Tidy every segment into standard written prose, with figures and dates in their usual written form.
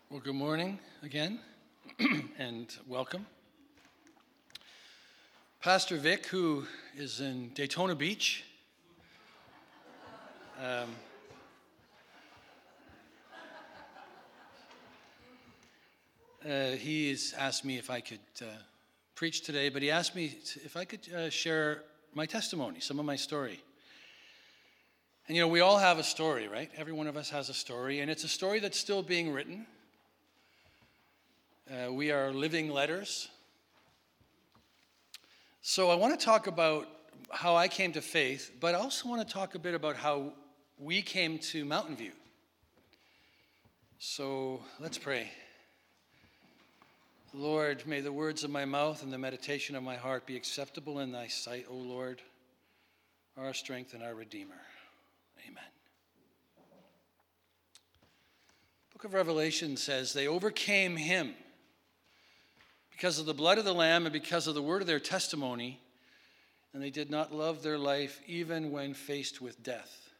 Well, good morning again, and welcome. Pastor Vic, who is in Daytona Beach, he's asked me if I could preach today, but he asked me if I could share my testimony, some of my story. And you know, we all have a story, right? Every one of us has a story, and it's a story that's still being written. We are living letters. So I want to talk about how I came to faith, but I also want to talk a bit about how we came to Mountain View. So let's pray. Lord, may the words of my mouth and the meditation of my heart be acceptable in thy sight, O Lord, our strength and our Redeemer. Amen. Book of Revelation says they overcame him because of the blood of the Lamb and because of the word of their testimony, and they did not love their life even when faced with death.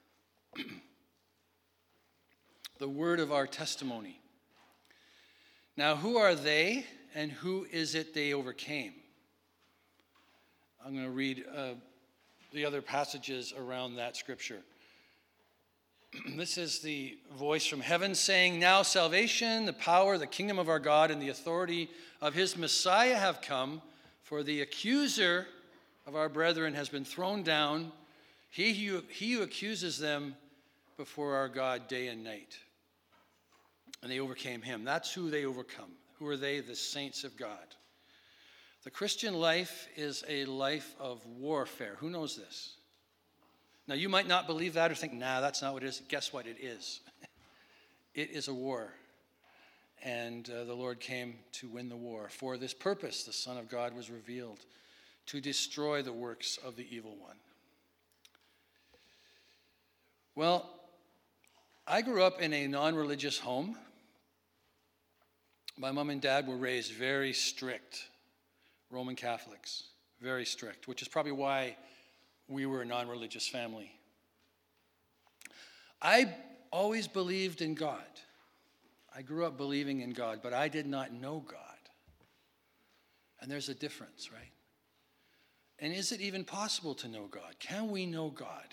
The word of our testimony. Now, who are they and who is it they overcame? I'm going to read the other passages around that scripture. This is the voice from heaven saying, "Now salvation, the power, the kingdom of our God, and the authority of his Messiah have come, for the accuser of our brethren has been thrown down, he who accuses them before our God day and night." And they overcame him. That's who they overcome. Who are they? The saints of God. The Christian life is a life of warfare. Who knows this? Now, you might not believe that or think, nah, that's not what it is. Guess what? It is. It is a war. And the Lord came to win the war. For this purpose, the Son of God was revealed, to destroy the works of the evil one. Well, I grew up in a non-religious home. My mom and dad were raised very strict Roman Catholics, very strict, which is probably why we were a non-religious family. I always believed in God. I grew up believing in God, but I did not know God. And there's a difference, right? And is it even possible to know God? Can we know God?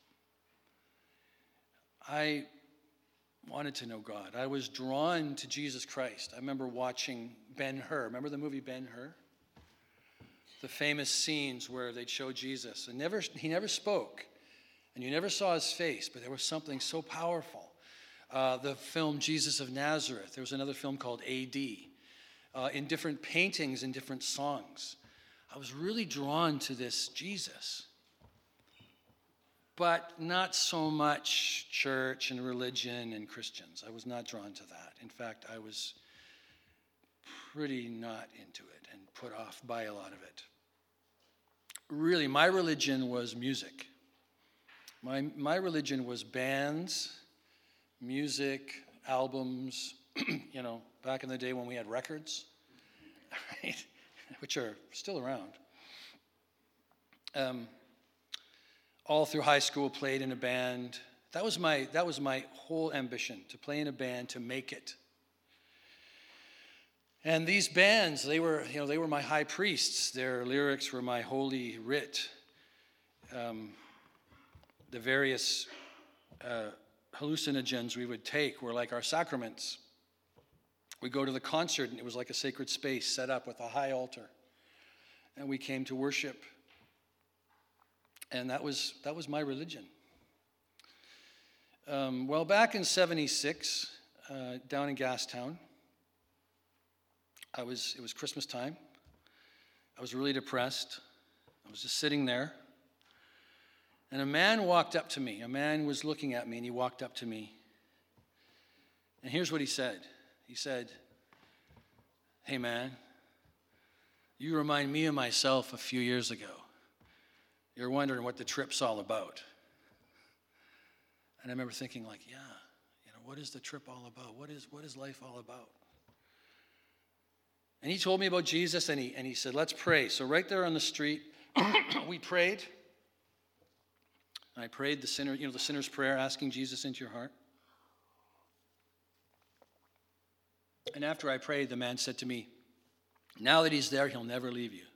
I wanted to know God. I was drawn to Jesus Christ. I remember watching Ben-Hur. Remember the movie Ben-Hur? The famous scenes where they'd show Jesus. And he never spoke. And you never saw his face, but there was something so powerful. The film Jesus of Nazareth. There was another film called A.D. In different paintings and different songs. I was really drawn to this Jesus. But not so much church and religion and Christians. I was not drawn to that. In fact, I was pretty not into it and put off by a lot of it. Really, my religion was music. My religion was bands, music, albums, you know, back in the day when we had records, right? Which are still around. All through high school, played in a band. That was my whole ambition, to play in a band, to make it. And these bands, they were my high priests. Their lyrics were my holy writ. The various hallucinogens we would take were like our sacraments. We'd go to the concert, and it was like a sacred space set up with a high altar. And we came to worship. And that was my religion. Well, back in 76, down in Gastown, it was Christmas time. I was really depressed. I was just sitting there. And a man walked up to me. A man was looking at me, and he walked up to me. And here's what he said. He said, "Hey, man, you remind me of myself a few years ago. You're wondering what the trip's all about." And I remember thinking, like, yeah, you know, what is the trip all about? What is life all about? And he told me about Jesus, and he said, "Let's pray." So right there on the street, we prayed. And I prayed the sinner's prayer, asking Jesus into your heart. And after I prayed, the man said to me, "Now that he's there, he'll never leave you."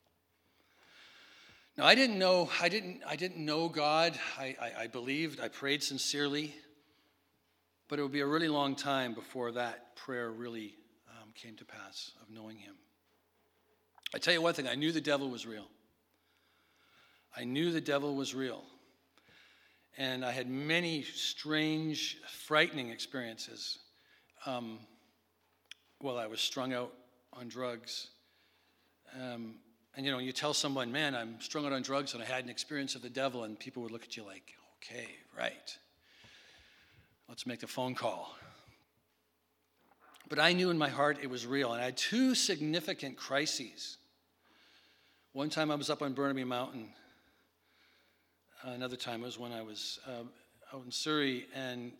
Now, I didn't know God. I believed, I prayed sincerely, but it would be a really long time before that prayer really came to pass, of knowing him. I tell you one thing, I knew the devil was real. I knew the devil was real. And I had many strange, frightening experiences while I was strung out on drugs. And you tell someone, "Man, I'm strung out on drugs and I had an experience of the devil," and people would look at you like, "Okay, right. Let's make the phone call." But I knew in my heart it was real, and I had two significant crises. One time I was up on Burnaby Mountain. Another time was when I was out in Surrey, and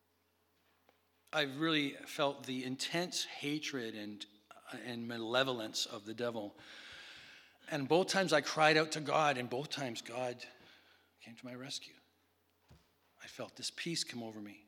I really felt the intense hatred and malevolence of the devil. And both times I cried out to God, and both times God came to my rescue. I felt this peace come over me.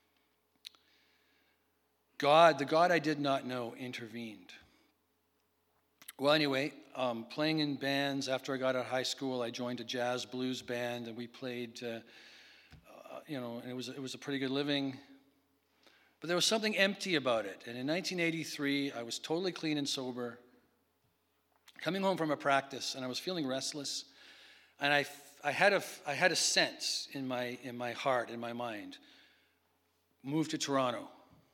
God, the God I did not know, intervened. Well, anyway, playing in bands. After I got out of high school, I joined a jazz blues band, and we played, and it was a pretty good living. But there was something empty about it. And in 1983, I was totally clean and sober, coming home from a practice, and I was feeling restless. And I had a sense in my heart, in my mind, move to Toronto.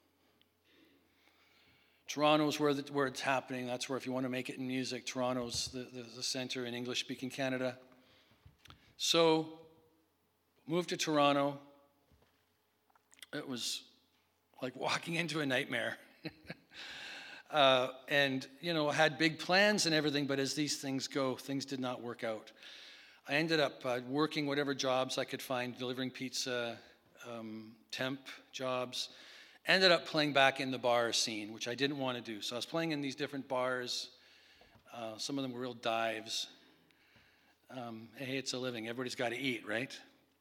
Toronto's where it's happening. That's where, if you want to make it in music, Toronto's the center in English-speaking Canada. So, moved to Toronto. It was like walking into a nightmare. And, had big plans and everything, but as these things go, things did not work out. I ended up working whatever jobs I could find, delivering pizza, temp jobs. Ended up playing back in the bar scene, which I didn't want to do. So I was playing in these different bars. Some of them were real dives. Hey, it's a living. Everybody's got to eat, right?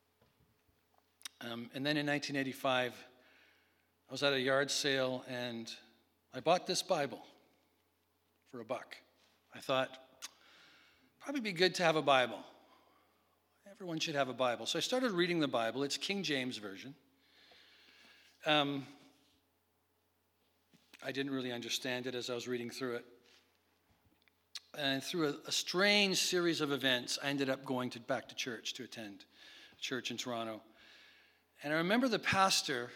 And then in 1985, I was at a yard sale, and I bought this Bible for $1. I thought, probably be good to have a Bible. Everyone should have a Bible. So I started reading the Bible. It's King James Version. I didn't really understand it as I was reading through it. And through a strange series of events, I ended up going back to church to attend church in Toronto. And I remember the pastor,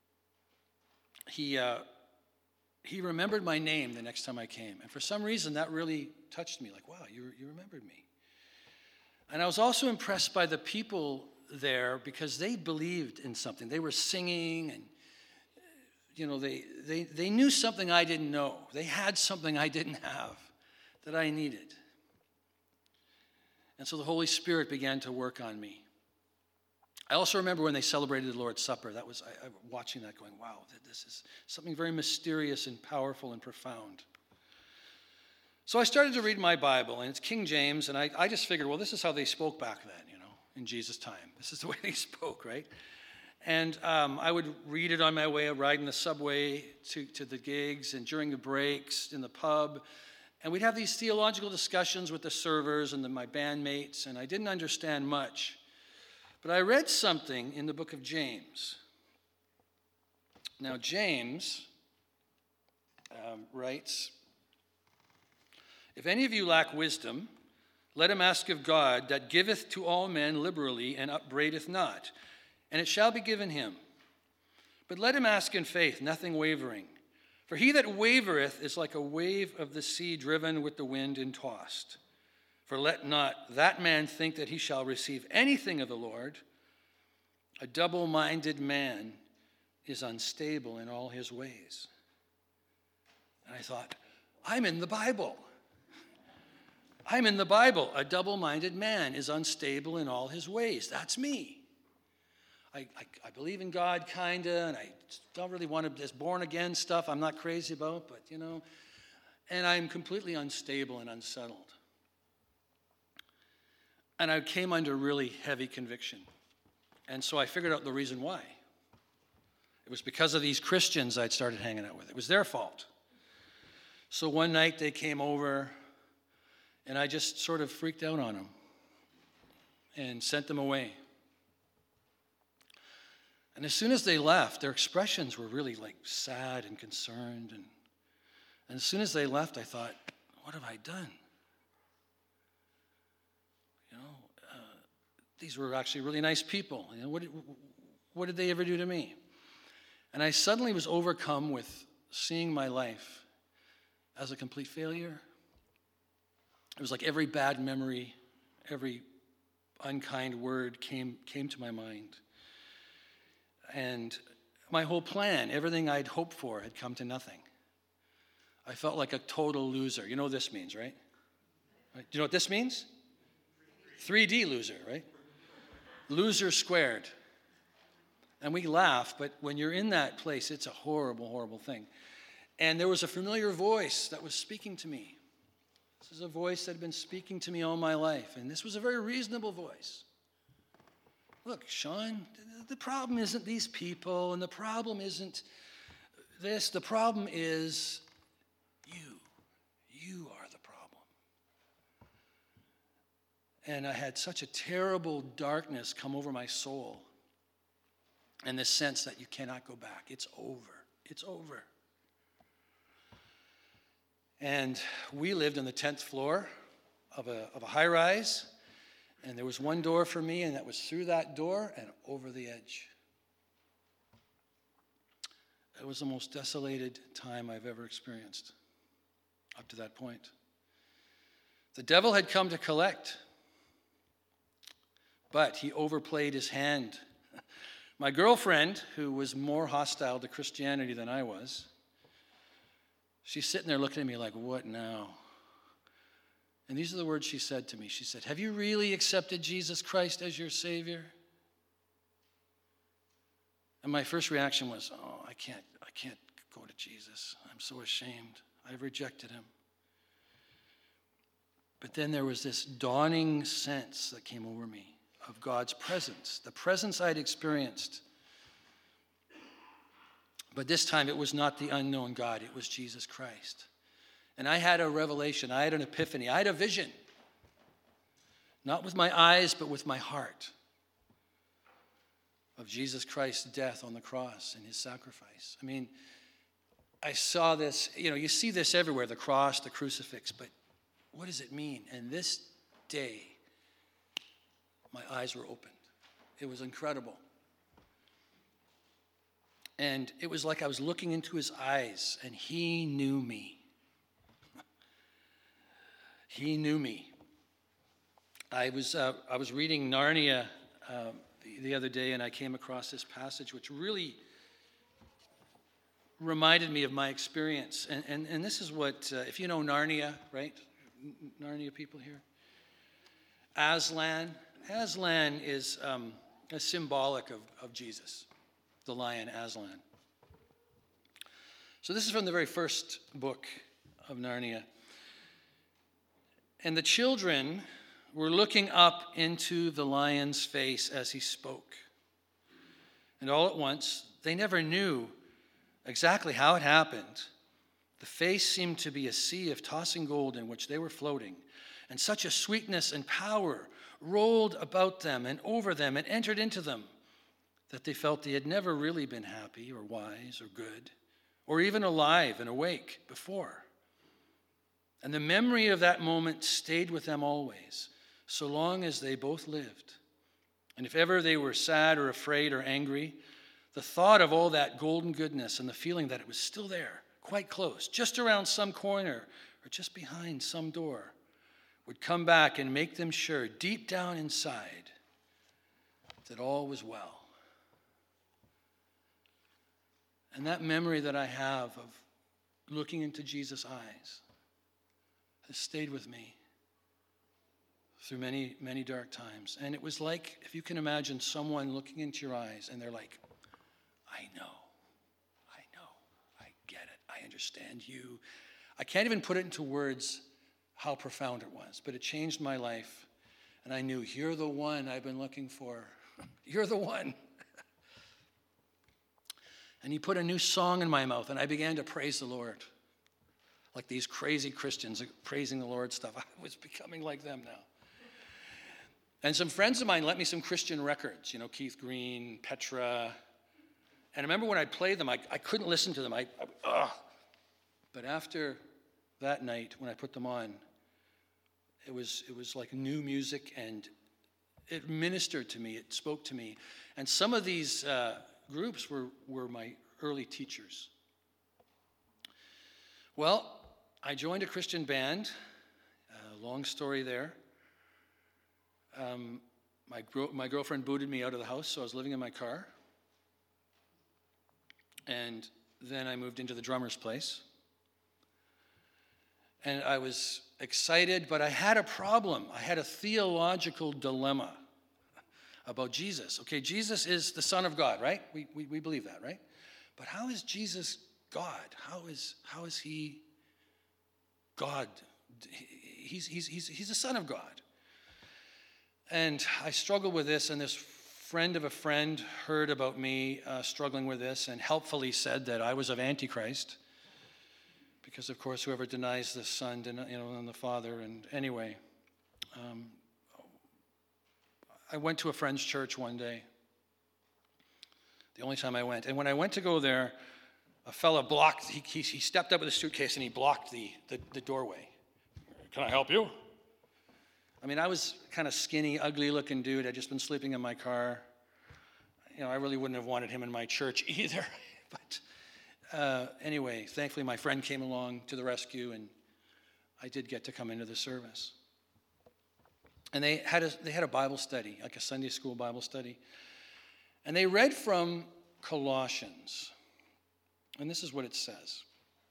he remembered my name the next time I came. And for some reason, that really touched me. Like, wow, you remembered me. And I was also impressed by the people there because they believed in something. They were singing, and they knew something I didn't know. They had something I didn't have that I needed. And so the Holy Spirit began to work on me. I also remember when they celebrated the Lord's Supper. That was I watching that, going, wow, this is something very mysterious and powerful and profound. So I started to read my Bible, and it's King James, and I just figured, well, this is how they spoke back then, in Jesus' time. This is the way they spoke, right? And I would read it on my way, riding the subway to the gigs and during the breaks in the pub. And we'd have these theological discussions with the servers and my bandmates, and I didn't understand much. But I read something in the book of James. Now, James writes, "If any of you lack wisdom, let him ask of God, that giveth to all men liberally and upbraideth not, and it shall be given him. But let him ask in faith, nothing wavering. For he that wavereth is like a wave of the sea driven with the wind and tossed. For let not that man think that he shall receive anything of the Lord. A double-minded man is unstable in all his ways." And I thought, I'm in the Bible. I'm in the Bible. A double-minded man is unstable in all his ways. That's me. I believe in God, kind of, and I don't really want to, this born-again stuff I'm not crazy about, but, and I'm completely unstable and unsettled. And I came under really heavy conviction. And so I figured out the reason why. It was because of these Christians I'd started hanging out with. It was their fault. So one night they came over, and I just sort of freaked out on them and sent them away. And as soon as they left, their expressions were really like sad and concerned. And as soon as they left, I thought, what have I done? These were actually really nice people. What did they ever do to me? And I suddenly was overcome with seeing my life as a complete failure. It was like every bad memory, every unkind word came to my mind. And my whole plan, everything I'd hoped for, had come to nothing. I felt like a total loser. You know what this means, right? Do you know what this means? 3D loser, right? Loser squared. And we laugh, but when you're in that place, it's a horrible, horrible thing. And there was a familiar voice that was speaking to me. This is a voice that had been speaking to me all my life, and this was a very reasonable voice. Look, Sean, the problem isn't these people, and the problem isn't this. The problem is you. You are the problem. And I had such a terrible darkness come over my soul, and this sense that you cannot go back. It's over. It's over. And we lived on the 10th floor of a high-rise, and there was one door for me, and that was through that door and over the edge. It was the most desolated time I've ever experienced up to that point. The devil had come to collect, but he overplayed his hand. My girlfriend, who was more hostile to Christianity than I was, she's sitting there looking at me like, what now? And these are the words she said to me. She said, have you really accepted Jesus Christ as your Savior? And my first reaction was, oh, I can't go to Jesus. I'm so ashamed. I've rejected him. But then there was this dawning sense that came over me of God's presence, the presence I'd experienced. But this time it was not the unknown God, it was Jesus Christ. And I had a revelation, I had an epiphany, I had a vision. Not with my eyes, but with my heart. Of Jesus Christ's death on the cross and his sacrifice. I mean, I saw this, you see this everywhere, the cross, the crucifix, but what does it mean? And this day, my eyes were opened. It was incredible. And it was like I was looking into his eyes, and he knew me. He knew me. I was reading Narnia the other day, and I came across this passage which really reminded me of my experience. And this is what, if you know Narnia, right? Narnia people here? Aslan. Aslan is symbolic of Jesus, the lion Aslan. So this is from the very first book of Narnia. And the children were looking up into the lion's face as he spoke. And all at once, they never knew exactly how it happened. The face seemed to be a sea of tossing gold in which they were floating. And such a sweetness and power rolled about them and over them and entered into them that they felt they had never really been happy or wise or good or even alive and awake before. And the memory of that moment stayed with them always, so long as they both lived. And if ever they were sad or afraid or angry, the thought of all that golden goodness and the feeling that it was still there, quite close, just around some corner or just behind some door, would come back and make them sure, deep down inside, that all was well. And that memory that I have of looking into Jesus' eyes has stayed with me through many, many dark times. And it was like, if you can imagine someone looking into your eyes and they're like, I know, I get it, I understand you. I can't even put it into words how profound it was, but it changed my life. And I knew, you're the one I've been looking for. You're the one. And he put a new song in my mouth, and I began to praise the Lord. Like these crazy Christians praising the Lord stuff. I was becoming like them now. And some friends of mine lent me some Christian records, Keith Green, Petra. And I remember when I'd play them, I couldn't listen to them. But after that night, when I put them on, it was like new music, and it ministered to me. It spoke to me. And some of these groups were my early teachers. Well, I joined a Christian band. Long story there. My girlfriend booted me out of the house, so I was living in my car. And then I moved into the drummer's place. And I was excited, but I had a problem. I had a theological dilemma about Jesus. Okay, Jesus is the Son of God, right? We believe that, right? But how is Jesus God? How is he God? He's the Son of God. And I struggled with this, and this friend of a friend heard about me struggling with this and helpfully said that I was of Antichrist. Because, of course, whoever denies the Son, and the Father. And anyway, I went to a friend's church one day. The only time I went. And when I went to go there, a fella blocked, he stepped up with a suitcase and he blocked the doorway. Can I help you? I mean, I was kind of skinny, ugly-looking dude. I'd just been sleeping in my car. I really wouldn't have wanted him in my church either. But anyway, thankfully my friend came along to the rescue, and I did get to come into the service. And they had a Bible study, like a Sunday school Bible study. And they read from Colossians. And this is what it says.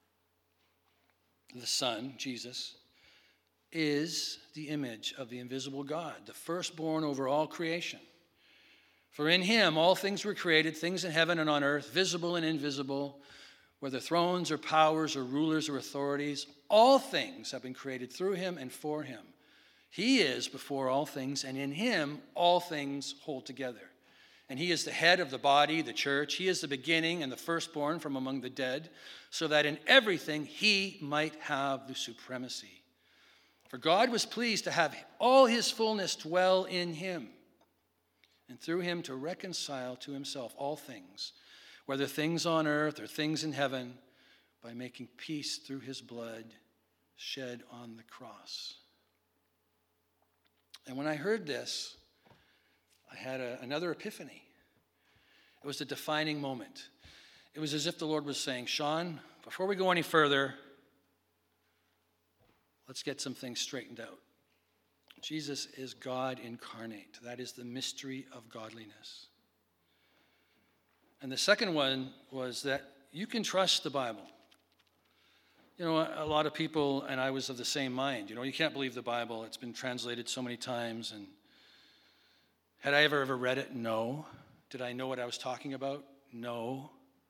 The Son, Jesus, is the image of the invisible God, the firstborn over all creation. For in him all things were created, things in heaven and on earth, visible and invisible, whether thrones or powers or rulers or authorities, all things have been created through him and for him. He is before all things, and in him all things hold together. And he is the head of the body, the church. He is the beginning and the firstborn from among the dead, so that in everything he might have the supremacy. For God was pleased to have all his fullness dwell in him, and through him to reconcile to himself all things, whether things on earth or things in heaven, by making peace through his blood shed on the cross. And when I heard this, I had another epiphany. It was a defining moment. It was as if the Lord was saying, Sean, before we go any further, let's get some things straightened out. Jesus is God incarnate. That is the mystery of godliness. And the second one was that you can trust the Bible. A lot of people, and I was of the same mind, you can't believe the Bible. It's been translated so many times. And had I ever read it? No. Did I know what I was talking about? No.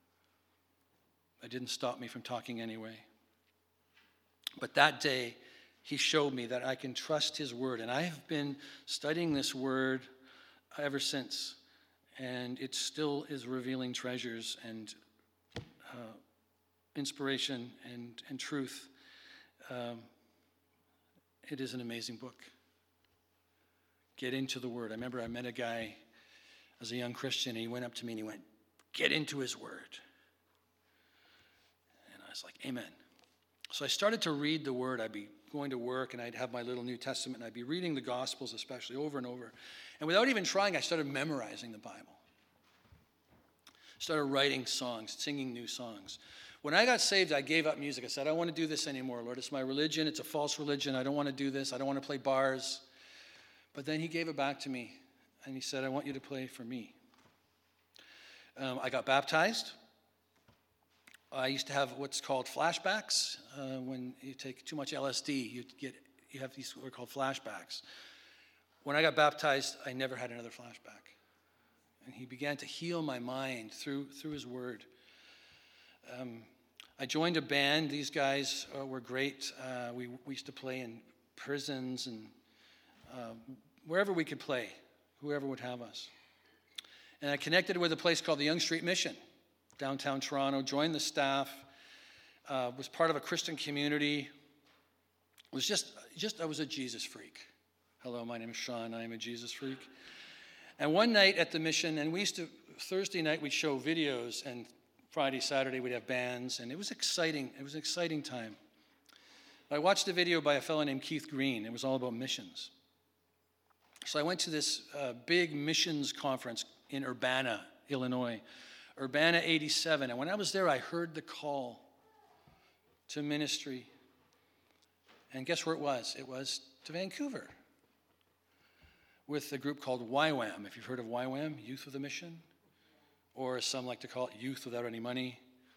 It didn't stop me from talking anyway. But that day, he showed me that I can trust his word. And I have been studying this word ever since. And it still is revealing treasures and inspiration and truth. It is an amazing book. Get into the word. I remember I met a guy as a young Christian. He went up to me and he went, get into his word. And I was like, amen. So I started to read the word. I'd be going to work and I'd have my little New Testament and I'd be reading the Gospels especially over and over. And without even trying, I started memorizing the Bible. Started writing songs, singing new songs. When I got saved, I gave up music. I said, I don't want to do this anymore, Lord. It's my religion. It's a false religion. I don't want to do this. I don't want to play bars. But then he gave it back to me, and he said, I want you to play for me. I got baptized. I used to have what's called flashbacks. When you take too much LSD, you have these what are called flashbacks. When I got baptized, I never had another flashback. And he began to heal my mind through his word. I joined a band. These guys were great. We used to play in prisons and wherever we could play, whoever would have us. And I connected with a place called the Yonge Street Mission. downtown Toronto, joined the staff, was part of a Christian community. I was a Jesus freak. Hello, my name is Sean. I am a Jesus freak. And one night at the mission, and Thursday night we'd show videos, and Friday, Saturday we'd have bands, and it was exciting. It was an exciting time. I watched a video by a fellow named Keith Green. It was all about missions. So I went to this big missions conference in Urbana, Illinois, Urbana 87. And when I was there, I heard the call to ministry. And guess where it was? It was to Vancouver with a group called YWAM. If you've heard of YWAM, Youth with a Mission, or as some like to call it, Youth Without Any Money.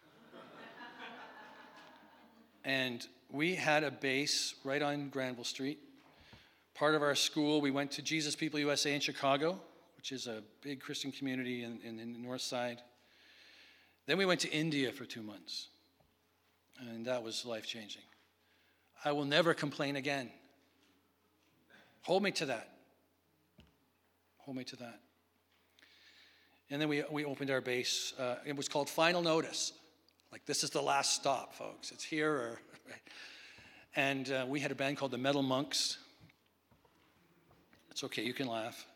And we had a base right on Granville Street. Part of our school, we went to Jesus People USA in Chicago, which is a big Christian community in the north side. Then we went to India for 2 months, and that was life-changing. I will never complain again. Hold me to that. Hold me to that. And then we opened our base. It was called Final Notice. Like, this is the last stop, folks. It's here. And we had a band called the Metal Monks. It's okay, you can laugh.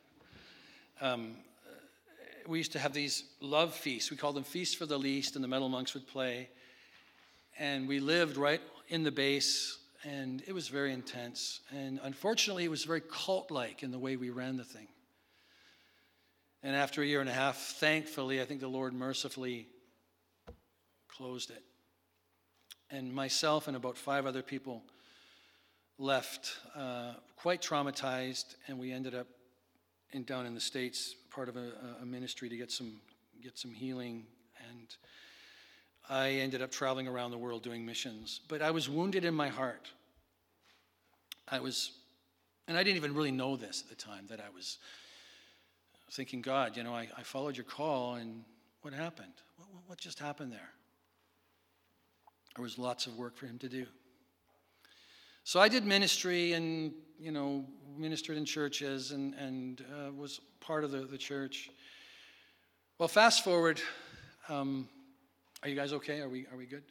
We used to have these love feasts. We called them Feasts for the Least, and the Metal Monks would play. And we lived right in the base, and it was very intense. And unfortunately, it was very cult-like in the way we ran the thing. And after a year and a half, thankfully, I think the Lord mercifully closed it. And myself and about 5 other people left quite traumatized, and we ended up down in the States, part of a ministry to get some healing. And I ended up traveling around the world doing missions. But I was wounded in my heart. And I didn't even really know this at the time, that I was thinking, God, I followed your call, and what happened? What just happened there? There was lots of work for him to do. So I did ministry and, ministered in churches and was part of the church. Well, fast forward. Are you guys okay? Are we good?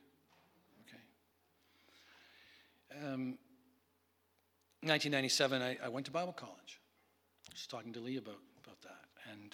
Okay. 1997, I went to Bible college. I was talking to Lee about that. And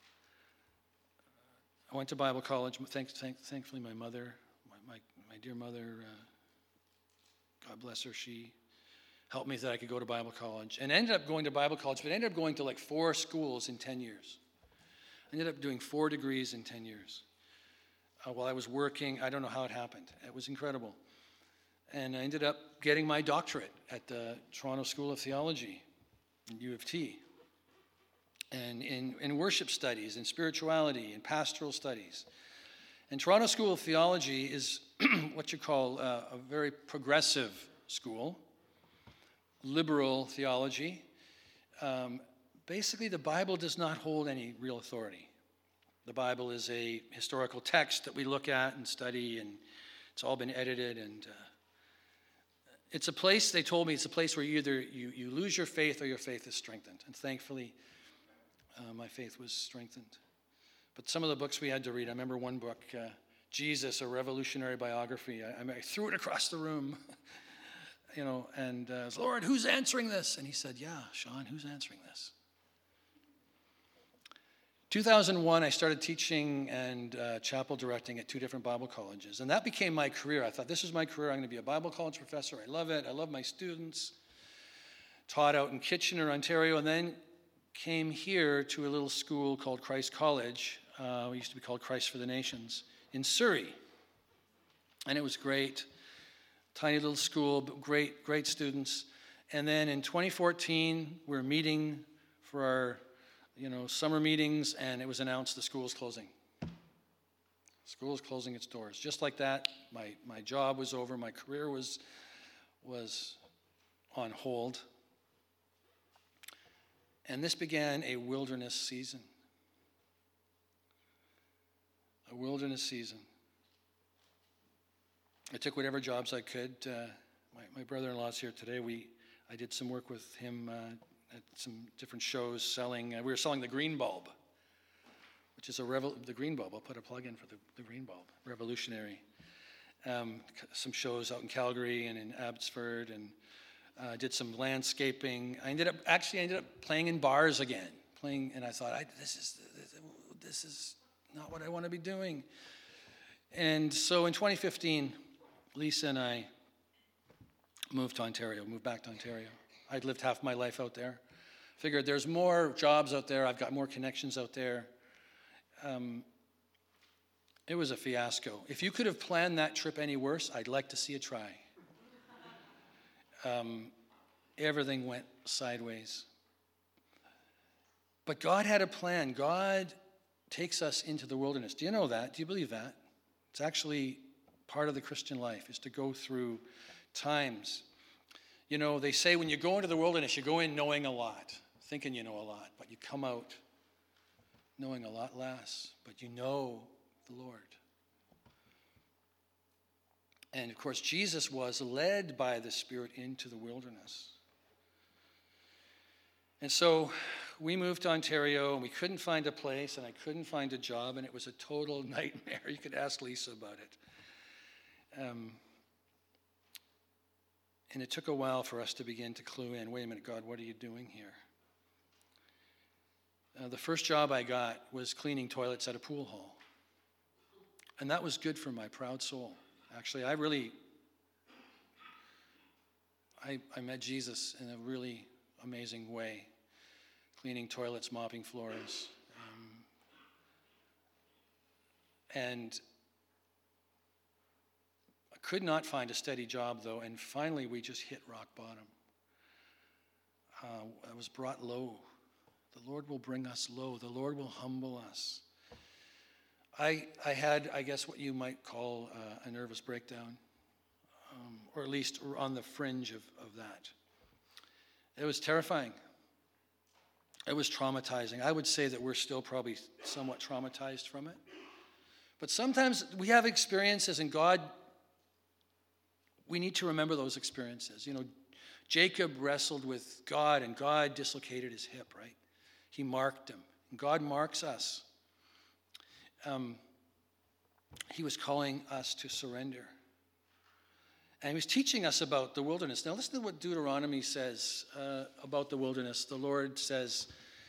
I went to Bible college. Thankfully, my mother, my dear mother, God bless her, she helped me that I could go to Bible college. And I ended up going to Bible college, but I ended up going to like 4 schools in 10 years. I ended up doing 4 degrees in 10 years. While I was working, I don't know how it happened. It was incredible. And I ended up getting my doctorate at the Toronto School of Theology, in U of T. And in worship studies, in spirituality, in pastoral studies. And Toronto School of Theology is what you call a very progressive school, liberal theology. Basically, the Bible does not hold any real authority. The Bible is a historical text that we look at and study, and it's all been edited. And it's a place, they told me, it's a place where you lose your faith or your faith is strengthened. And thankfully, my faith was strengthened. But some of the books we had to read, I remember one book, Jesus, A Revolutionary Biography. I threw it across the room, and I was, Lord, who's answering this? And he said, yeah, Sean, who's answering this? 2001, I started teaching and chapel directing at 2 different Bible colleges. And that became my career. I thought, this is my career. I'm going to be a Bible college professor. I love it. I love my students. Taught out in Kitchener, Ontario, and then came here to a little school called Christ College. It used to be called Christ for the Nations in Surrey. And it was great. Tiny little school, but great students. And then in 2014, we were meeting for our summer meetings, and it was announced the school is closing. School is closing its doors. Just like that, my job was over. My career was on hold. And this began a wilderness season. A wilderness season. I took whatever jobs I could. My brother-in-law's here today. I did some work with him at some different shows selling. We were selling the green bulb, which is the green bulb. I'll put a plug in for the green bulb, revolutionary. Some shows out in Calgary and in Abbotsford, and did some landscaping. I ended up playing in bars again, and I thought, this is not what I want to be doing. And so in 2015, Lisa and I moved back to Ontario. I'd lived half my life out there. Figured there's more jobs out there. I've got more connections out there. It was a fiasco. If you could have planned that trip any worse, I'd like to see it try. Everything went sideways. But God had a plan. God takes us into the wilderness. Do you know that? Do you believe that? It's actually part of the Christian life, is to go through times. You know, they say when you go into the wilderness, you go in knowing a lot, thinking you know a lot, but you come out knowing a lot less, but you know the Lord. And of course, Jesus was led by the Spirit into the wilderness. And so we moved to Ontario, and we couldn't find a place, and I couldn't find a job, and it was a total nightmare. You could ask Lisa about it. And it took a while for us to begin to clue in, wait a minute, God, what are you doing here? The first job I got was cleaning toilets at a pool hall. And that was good for my proud soul. Actually, I met Jesus in a really amazing way. Cleaning toilets, mopping floors. And I could not find a steady job, though, and finally we just hit rock bottom. I was brought low. The Lord will bring us low. The Lord will humble us. I had, I guess, what you might call a nervous breakdown, or at least on the fringe of that. It was terrifying. It was traumatizing. I would say that we're still probably somewhat traumatized from it. But sometimes we have experiences, and God, we need to remember those experiences. You know, Jacob wrestled with God, and God dislocated his hip, right? He marked him. And God marks us. He was calling us to surrender. And he was teaching us about the wilderness. Now listen to what Deuteronomy says about the wilderness. The Lord says,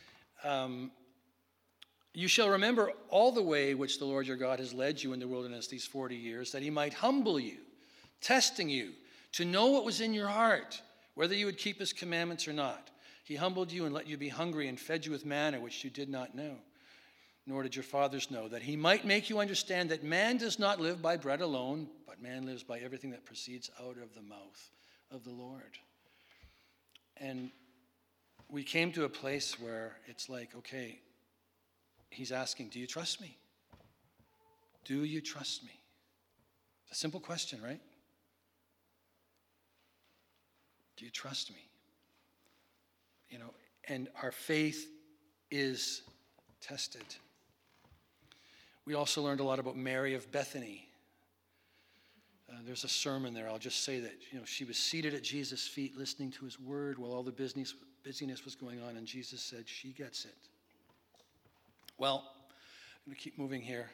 you shall remember all the way which the Lord your God has led you in the wilderness these 40 years, that he might humble you, testing you, to know what was in your heart, whether you would keep his commandments or not. He humbled you and let you be hungry and fed you with manna, which you did not know, nor did your fathers know, that he might make you understand that man does not live by bread alone, but man lives by everything that proceeds out of the mouth of the Lord. And we came to a place where it's like, okay, he's asking, do you trust me? Do you trust me? It's a simple question, right? Do you trust me? You know, and our faith is tested. We also learned a lot about Mary of Bethany. There's a sermon there. I'll just say that, you know, she was seated at Jesus' feet listening to his word while all the busyness was going on, and Jesus said, she gets it. Well, I'm going to keep moving here.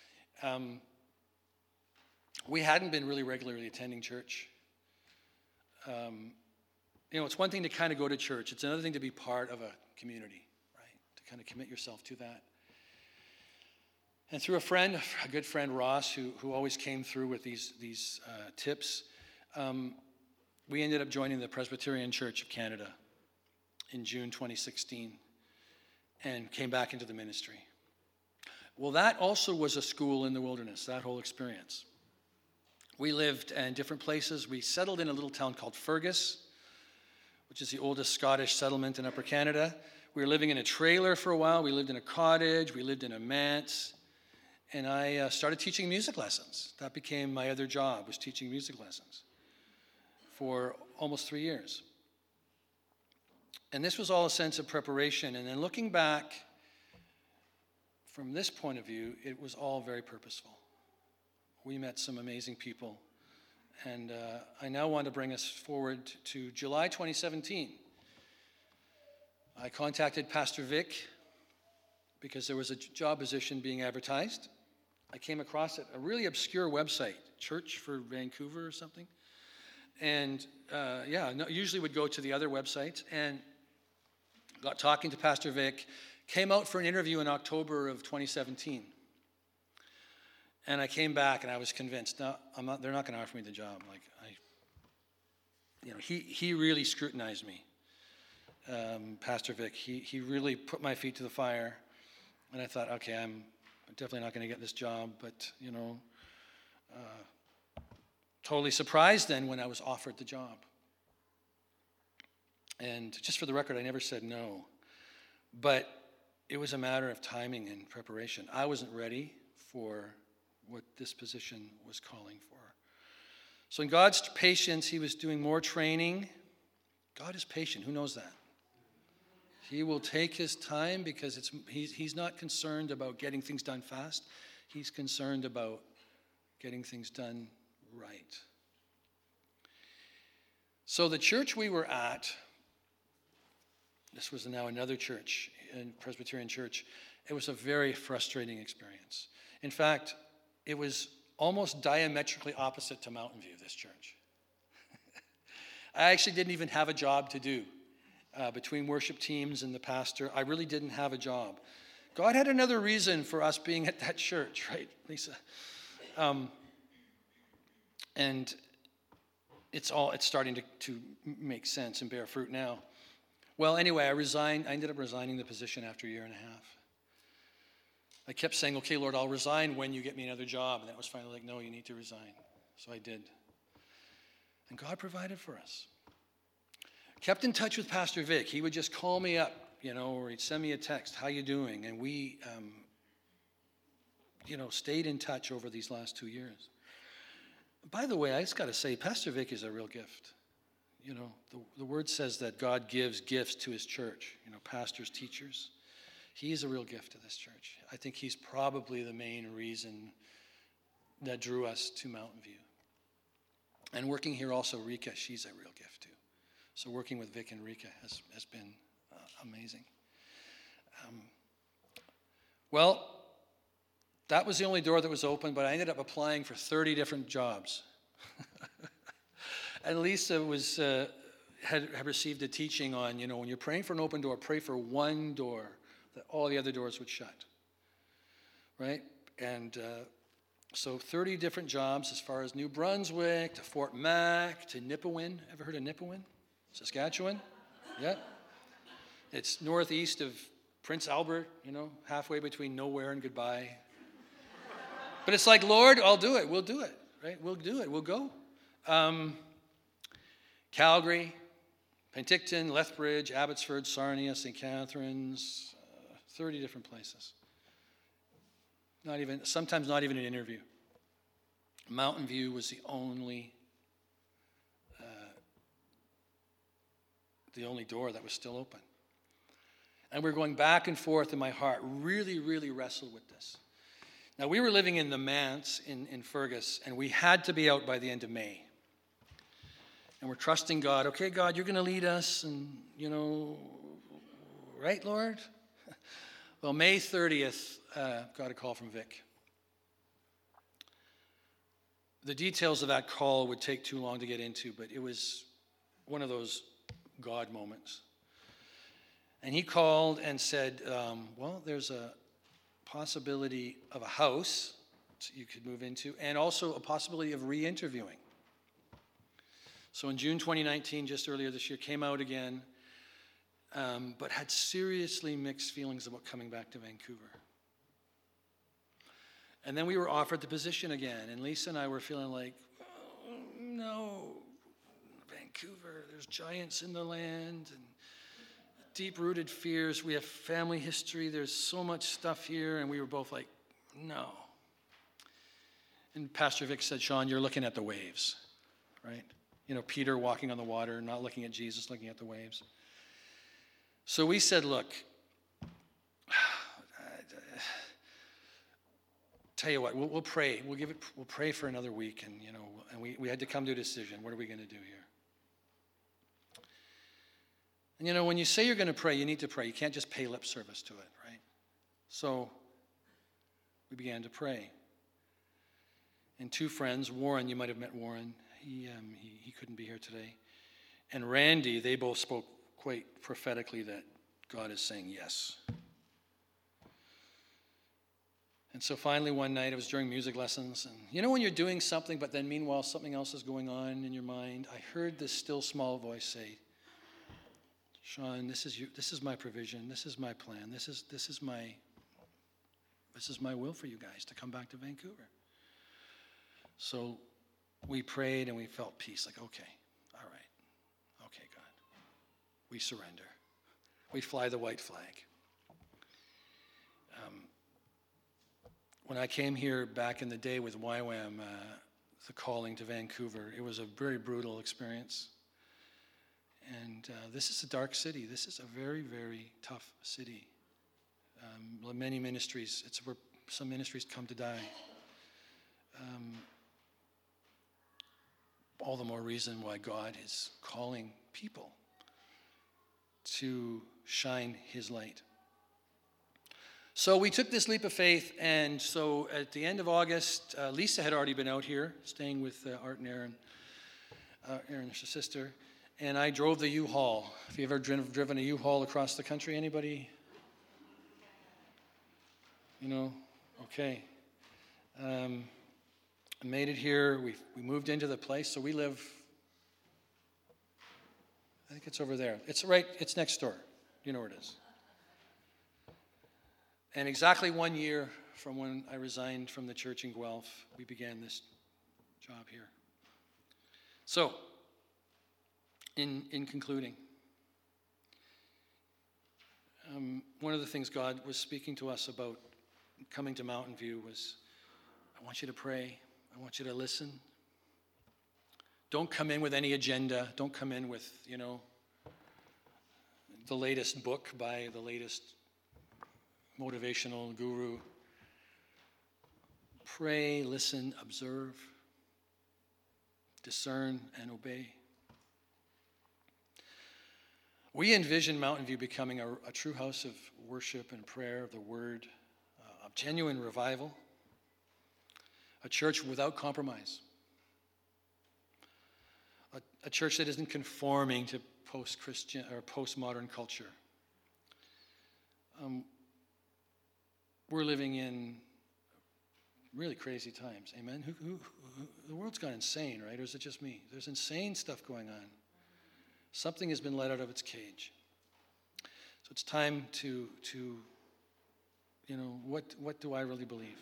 We hadn't been really regularly attending church. You know, it's one thing to kind of go to church. It's another thing to be part of a community, right? To kind of commit yourself to that. And through a good friend, Ross, who always came through with these tips, we ended up joining the Presbyterian Church of Canada in June 2016 and came back into the ministry. Well, that also was a school in the wilderness, that whole experience. We lived in different places. We settled in a little town called Fergus, which is the oldest Scottish settlement in Upper Canada. We were living in a trailer for a while. We lived in a cottage. We lived in a manse. And I started teaching music lessons. That became my other job, was teaching music lessons for almost 3 years. And this was all a sense of preparation. And then looking back from this point of view, it was all very purposeful. We met some amazing people. And I now want to bring us forward to July 2017. I contacted Pastor Vic because there was a job position being advertised. I came across it, a really obscure website, Church for Vancouver or something. And usually would go to the other websites, and got talking to Pastor Vic, came out for an interview in October of 2017. And I came back and I was convinced, no, they're not going to offer me the job. He really scrutinized me, Pastor Vic. He really put my feet to the fire. And I thought, okay, I'm definitely not going to get this job, but, totally surprised then when I was offered the job. And just for the record, I never said no, but it was a matter of timing and preparation. I wasn't ready for what this position was calling for. So in God's patience, he was doing more training. God is patient. Who knows that? He will take his time because he's not concerned about getting things done fast. He's concerned about getting things done right. So the church we were at, this was now another church, a Presbyterian church, it was a very frustrating experience. In fact, it was almost diametrically opposite to Mountain View, this church. I actually didn't even have a job to do. Between worship teams and the pastor, I really didn't have a job. God had another reason for us being at that church, right, Lisa? And it's starting to make sense and bear fruit now. Well, anyway, I ended up resigning the position after a year and a half. I kept saying, okay, Lord, I'll resign when you get me another job. And that was finally like, no, you need to resign. So I did. And God provided for us. Kept in touch with Pastor Vic. He would just call me up, or he'd send me a text, how you doing? And we, stayed in touch over these last 2 years. By the way, I just got to say, Pastor Vic is a real gift. The word says that God gives gifts to his church, pastors, teachers. He's a real gift to this church. I think he's probably the main reason that drew us to Mountain View. And working here also, Rika, she's a real gift too. So working with Vic and Rika has been amazing. That was the only door that was open, but I ended up applying for 30 different jobs. And Lisa had received a teaching on, when you're praying for an open door, pray for one door, that all the other doors would shut, right? And so 30 different jobs as far as New Brunswick, to Fort Mac, to Nipawin. Ever heard of Nipawin? Saskatchewan? Yeah. It's northeast of Prince Albert, halfway between nowhere and goodbye. But it's like, Lord, I'll do it. We'll do it, right? We'll do it. We'll go. Calgary, Penticton, Lethbridge, Abbotsford, Sarnia, St. Catharines, 30 different places. Sometimes not even an interview. Mountain View was the only door that was still open. And we're going back and forth in my heart, really, really wrestled with this. Now, we were living in the Manse in Fergus, and we had to be out by the end of May. And we're trusting God. Okay, God, you're going to lead us, and, right, Lord? Well, May 30th, got a call from Vic. The details of that call would take too long to get into, but it was one of those God moments. And he called and said, there's a possibility of a house you could move into, and also a possibility of re-interviewing. So in June 2019, just earlier this year, came out again, but had seriously mixed feelings about coming back to Vancouver. And then we were offered the position again, and Lisa and I were feeling like, oh, no, Vancouver, there's giants in the land, and deep-rooted fears. We have family history. There's so much stuff here, and we were both like, no. And Pastor Vic said, Sean, you're looking at the waves, right? Peter walking on the water, not looking at Jesus, looking at the waves. So we said, look, tell you what, we'll pray. We'll pray for another week, and we had to come to a decision. What are we going to do here? And when you say you're going to pray, you need to pray. You can't just pay lip service to it, right? So we began to pray. And two friends, Warren, you might have met Warren. He couldn't be here today. And Randy, they both spoke quite prophetically that God is saying yes. And so finally one night, it was during music lessons, and you know when you're doing something, but then meanwhile something else is going on in your mind, I heard this still small voice say, Sean, this is my provision, this is my plan, this is my will for you guys to come back to Vancouver. So we prayed and we felt peace, like, okay, all right, okay, God, we surrender. We fly the white flag. When I came here back in the day with YWAM, the calling to Vancouver, it was a very brutal experience. And this is a dark city. This is a very, very tough city. Many ministries, it's where some ministries come to die. All the more reason why God is calling people to shine his light. So we took this leap of faith, and so at the end of August, Lisa had already been out here, staying with Art and Aaron, Aaron's sister, and I drove the U-Haul. Have you ever driven a U-Haul across the country, anybody? You know? Okay. I made it here. We moved into the place, so we live, I think it's over there. It's next door. You know where it is. And exactly 1 year from when I resigned from the church in Guelph, we began this job here. So, in concluding, one of the things God was speaking to us about coming to Mountain View was, I want you to pray. I want you to listen. Don't come in with any agenda. Don't come in with, the latest book by the latest motivational guru. Pray, listen, observe, discern, and obey. We envision Mountain View becoming a true house of worship and prayer of the word, of genuine revival, a church without compromise, a church that isn't conforming to post-Christian or postmodern culture. We're living in really crazy times. Amen? The world's gone insane, right? Or is it just me? There's insane stuff going on. Something has been let out of its cage. So it's time to what do I really believe?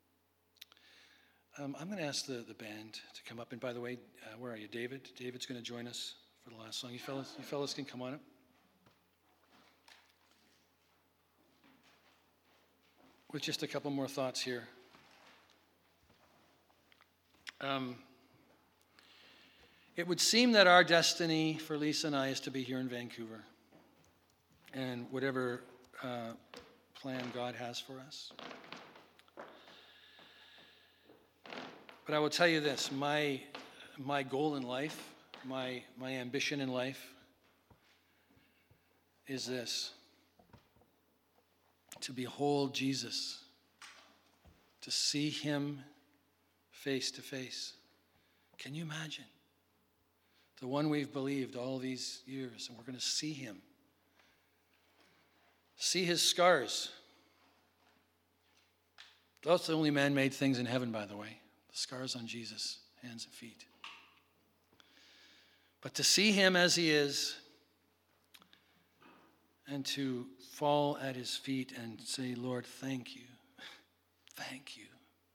I'm going to ask the band to come up. And by the way, where are you, David? David's going to join us for the last song. You fellas can come on up. With just a couple more thoughts here. It would seem that our destiny for Lisa and I is to be here in Vancouver. And whatever plan God has for us. But I will tell you this, my goal in life, my ambition in life is this: to behold Jesus, to see him face to face. Can you imagine? The one we've believed all these years, and we're going to see him. See his scars. That's the only man-made things in heaven, by the way. The scars on Jesus' hands and feet. But to see him as he is, and to fall at his feet and say, Lord, thank you. Thank you.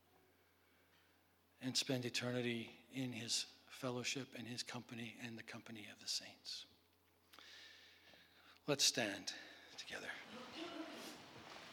And spend eternity in his fellowship and his company and the company of the saints. Let's stand together.